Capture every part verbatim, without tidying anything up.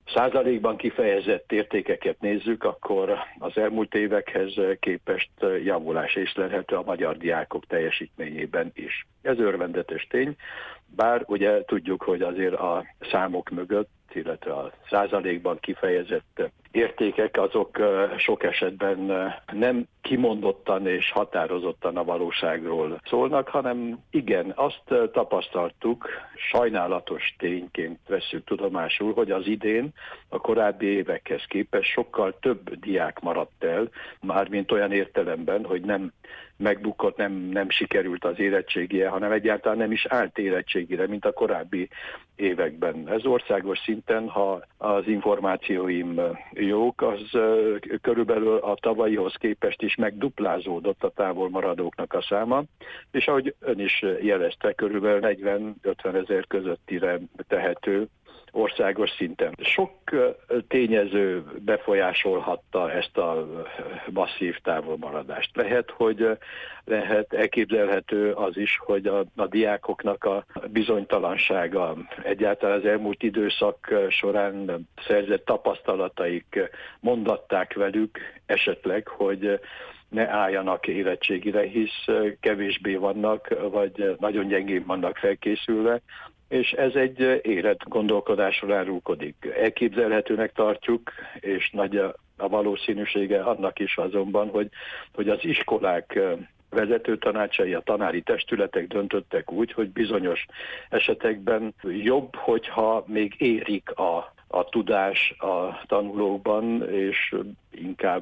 százalékban kifejezett értékeket nézzük, akkor az elmúlt évekhez képest javulás észlelhető a magyar diákok teljesítményében is. Ez örvendetes tény, bár ugye tudjuk, hogy azért a számok mögött, illetve a százalékban kifejezett értékek azok sok esetben nem kimondottan és határozottan a valóságról szólnak, hanem igen, azt tapasztaltuk, sajnálatos tényként vesszük tudomásul, hogy az idén a korábbi évekhez képest sokkal több diák maradt el, mármint olyan értelemben, hogy nem megbukott, nem, nem sikerült az érettségie, hanem egyáltalán nem is állt érettségire, mint a korábbi években. Ez országos szinten, ha az információim jók, az körülbelül a tavalyihoz képest is megduplázódott a távolmaradóknak a száma, és ahogy ön is jelezte, körülbelül negyven-ötven ezer közöttire tehető országos szinten. Sok tényező befolyásolhatta ezt a masszív távolmaradást. Lehet, hogy lehet elképzelhető az is, hogy a, a diákoknak a bizonytalansága, egyáltalán az elmúlt időszak során szerzett tapasztalataik mondatták velük esetleg, hogy ne álljanak érettségire, hisz kevésbé vannak, vagy nagyon gyengén vannak felkészülve, és ez egy élet gondolkodásról árulkodik. Elképzelhetőnek tartjuk, és nagy a, a valószínűsége annak is azonban, hogy, hogy az iskolák vezető tanácsai, a tanári testületek döntöttek úgy, hogy bizonyos esetekben jobb, hogyha még érik a, a tudás a tanulókban, és inkább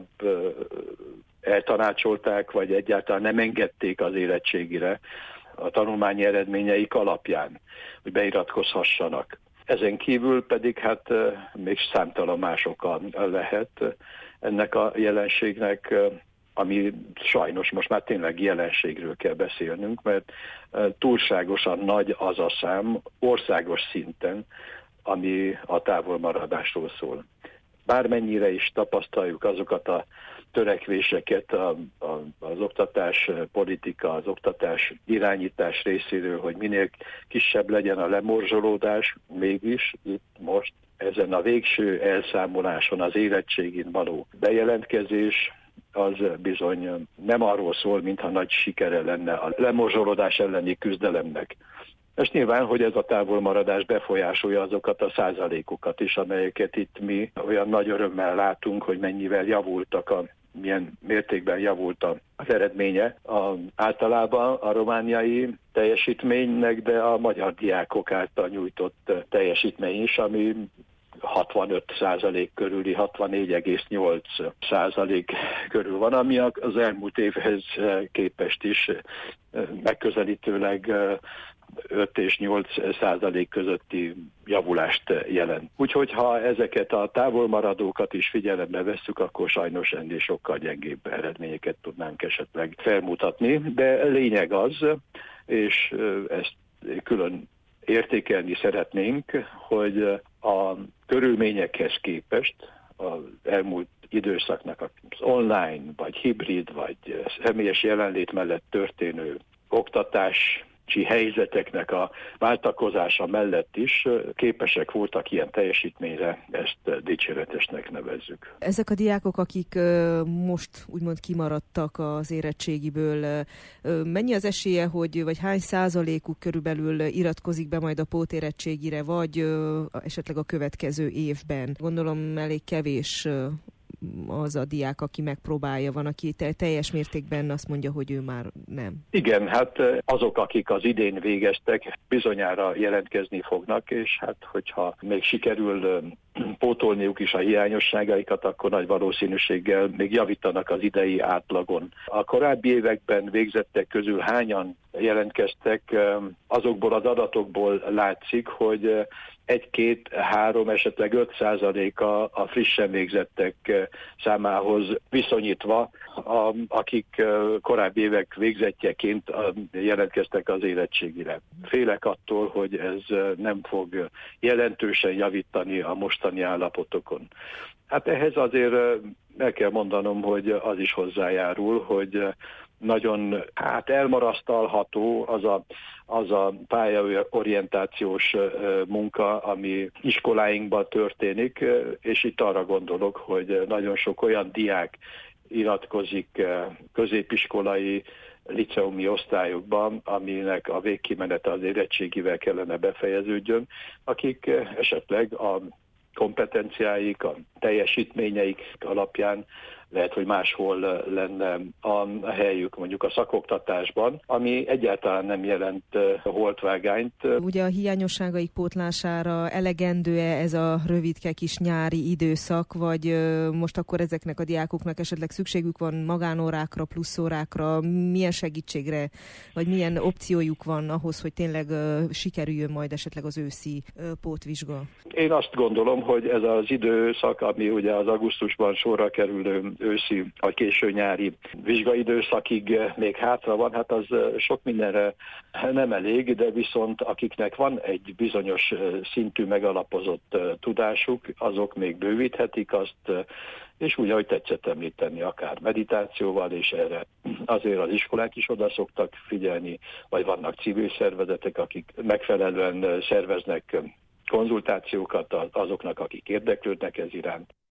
eltanácsolták, vagy egyáltalán nem engedték az érettségire a tanulmányi eredményeik alapján, hogy beiratkozhassanak. Ezen kívül pedig hát még számtalan más oka lehet ennek a jelenségnek, ami sajnos most már tényleg jelenségről kell beszélnünk, mert túlságosan nagy az a szám országos szinten, ami a távolmaradásról szól. Bármennyire is tapasztaljuk azokat a törekvéseket a, a, az oktatás politika, az oktatás irányítás részéről, hogy minél kisebb legyen a lemorzsolódás, mégis itt most ezen a végső elszámoláson, az érettségén való bejelentkezés, az bizony nem arról szól, mintha nagy sikere lenne a lemorzsolódás elleni küzdelemnek. És nyilván, hogy ez a távolmaradás befolyásolja azokat a százalékokat is, amelyeket itt mi olyan nagy örömmel látunk, hogy mennyivel javultak, a, milyen mértékben javult az eredménye a, általában a romániai teljesítménynek, de a magyar diákok által nyújtott teljesítmény is, ami hatvanöt százalék körüli, hatvannégy egész nyolc százalék körül van, ami az elmúlt évhez képest is megközelítőleg öt és nyolc százalék közötti javulást jelent. Úgyhogy ha ezeket a távolmaradókat is figyelembe vesszük, akkor sajnos ennél sokkal gyengébb eredményeket tudnánk esetleg felmutatni, de lényeg az, és ezt külön értékelni szeretnénk, hogy a körülményekhez képest az elmúlt időszaknak az online, vagy hibrid, vagy személyes jelenlét mellett történő oktatási helyzeteknek a váltakozása mellett is képesek voltak ilyen teljesítményre, ezt dicséretesnek nevezzük. Ezek a diákok, akik most úgymond kimaradtak az érettségiből, mennyi az esélye, hogy, vagy hány százalékuk körülbelül iratkozik be majd a pótérettségire, vagy esetleg a következő évben? Gondolom elég kevés az a diák, aki megpróbálja, van, aki teljes mértékben azt mondja, hogy ő már nem. Igen, hát azok, akik az idén végeztek, bizonyára jelentkezni fognak, és hát hogyha még sikerül pótolniuk is a hiányosságaikat, akkor nagy valószínűséggel még javítanak az idei átlagon. A korábbi években végzettek közül hányan jelentkeztek, azokból az adatokból látszik, hogy egy-két-három, esetleg öt százaléka a frissen végzettek számához viszonyítva, a, akik korábbi évek végzettjeként jelentkeztek az érettségire. Félek attól, hogy ez nem fog jelentősen javítani a mostani állapotokon. Hát ehhez azért el kell mondanom, hogy az is hozzájárul, hogy nagyon hát elmarasztalható az a, az a pályaorientációs munka, ami iskoláinkban történik, és itt arra gondolok, hogy nagyon sok olyan diák iratkozik középiskolai, liceumi osztályokban, aminek a végkimenete az érettségivel kellene befejeződjön, akik esetleg a kompetenciáik, a teljesítményeik alapján lehet, hogy máshol lenne a helyük mondjuk a szakoktatásban, ami egyáltalán nem jelent holtvágányt. Ugye a hiányosságaik pótlására elegendő-e ez a rövidke kis nyári időszak, vagy most akkor ezeknek a diákoknak esetleg szükségük van magánórákra, pluszórákra, milyen segítségre, vagy milyen opciójuk van ahhoz, hogy tényleg sikerüljön majd esetleg az őszi pótvizsga? Én azt gondolom, hogy ez az időszak, ami ugye az augusztusban sorra kerülő őszi, vagy késő nyári vizsgaidőszakig még hátra van, hát az sok mindenre nem elég, de viszont akiknek van egy bizonyos szintű megalapozott tudásuk, azok még bővíthetik azt, és úgy, ahogy tetszett említeni, akár meditációval, és erre azért az iskolák is oda szoktak figyelni, vagy vannak civil szervezetek, akik megfelelően szerveznek konzultációkat azoknak, akik érdeklődnek ez iránt.